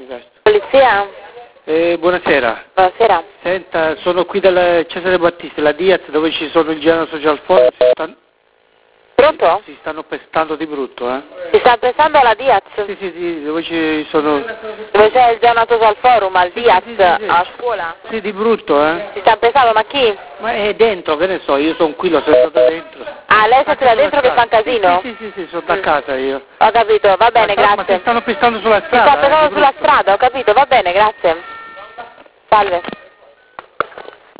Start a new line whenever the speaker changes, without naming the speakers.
Diverso.
Polizia?
Buonasera.
Buonasera.
Senta, sono qui dal Cesare Battisti, la Diaz, dove ci sono il Genoa Social Forum.
Pronto?
Si stanno pestando di brutto, eh?
Si sta pensando alla Diaz?
Sì, dove ci sono...
Dove c'è il Genoa Social Forum, al Diaz,
sì.
a scuola?
Sì, di brutto, eh?
Si sta pensando, ma chi?
Ma è dentro, che ne so, io sono qui, l'ho sentito da dentro.
Ah, lei sta da dentro che fa un casino?
Sì, sono da casa io.
Ho capito, va bene,
Ma si
grazie.
stanno pestando sulla
Si
strada?
sta pensando sulla strada, ho capito, va bene, grazie. Salve.